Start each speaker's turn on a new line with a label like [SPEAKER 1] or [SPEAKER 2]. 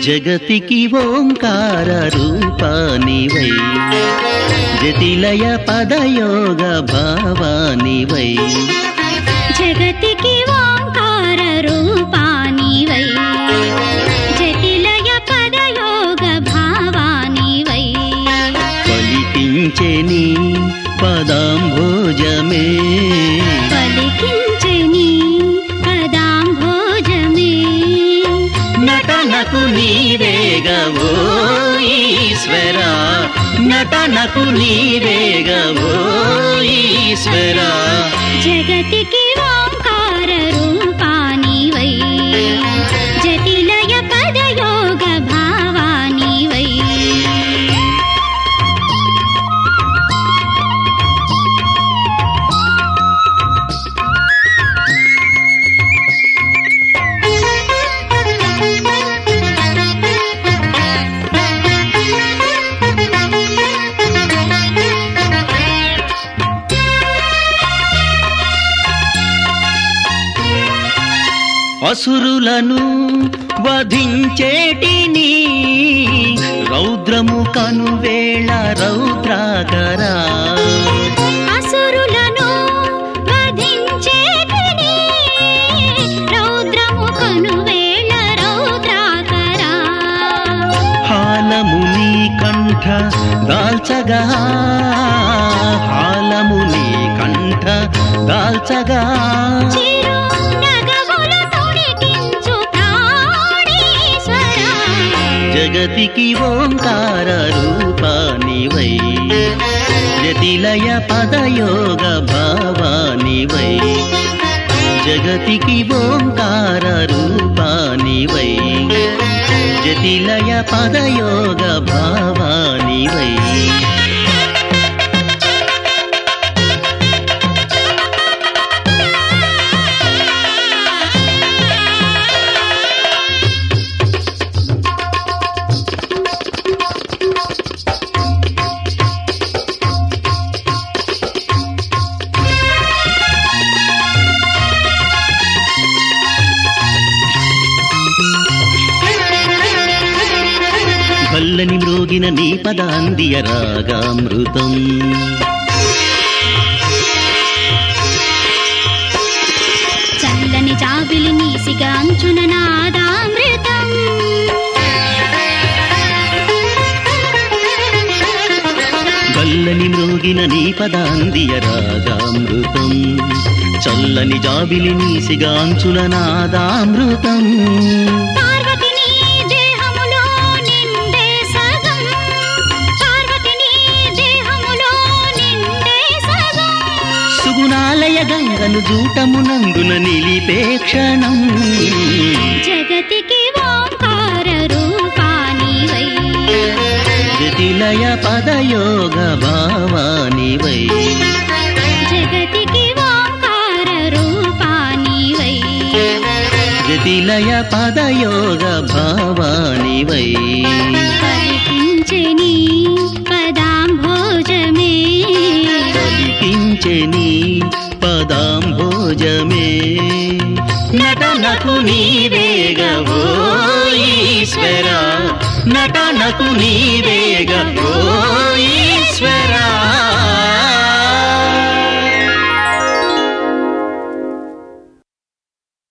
[SPEAKER 1] జగతికి ఓంకార రూపానివై జతిలయ పదయోగ భావానివై
[SPEAKER 2] జగతికి ఓంకార రూపానివై జతిలయ పదయోగ భావానివై
[SPEAKER 1] పలికించే నీ పదాంభోజమే
[SPEAKER 2] పలికించే నీ పదాంభోజమే
[SPEAKER 1] నటనకు నీవేగవో ఈశ్వరా నటనకు నీవేగవో ఈశ్వరా
[SPEAKER 2] జగతికి ఓంకార రూపానివై జతిలయ పదయోగ భావానివై
[SPEAKER 1] అసురులను వధించేటి నీ రౌద్రము కనువేళ రౌద్రాకరా
[SPEAKER 2] అసురులను వధించేటి నీ రౌద్రము కనువేళ రౌద్రాకరా
[SPEAKER 1] హాలము నీ కంఠ దాల్చగా హాలము నీ కంఠ దాల్చగా
[SPEAKER 2] చిరు నగముల తొడిగించు ప్రాణేశ్వరా
[SPEAKER 1] జగతికి ఓంకార రూపానివై జతిలయ పదయోగ భావానివై జగతికి ఓంకార రూపానివై జతిలయ పదయోగ భావానివై వల్లని మ్రోగిన నీ పదాందియ రాగామృతం
[SPEAKER 2] చల్లని జాబిలి నీసిగా అంచున నాదామృతం
[SPEAKER 1] వల్లని మ్రోగిన నీ పదాందియ రాగామృతం చల్లని జాబిలి నీసిగాంచున నాదామృతం
[SPEAKER 2] పార్వతిని దేహములో నిండే సగం పార్వతిని దేహములో నిండే సగం
[SPEAKER 1] సుగుణాలయ గంగను జూటమునందున నిలిపే క్షణం
[SPEAKER 2] జగతికి ఓంకార రూపానివై
[SPEAKER 1] జతిలయ పదయోగ భావానివై
[SPEAKER 2] జగతికి ఓంకార రూపానివై
[SPEAKER 1] జతిలయ పదయోగ భావానివై
[SPEAKER 2] పలికించే నీ పదాంభోజమే
[SPEAKER 1] పలికించే నీ పదాంభోజమే నటనకు నీవేగవో ఈశ్వరా నటనకు నీవేగవో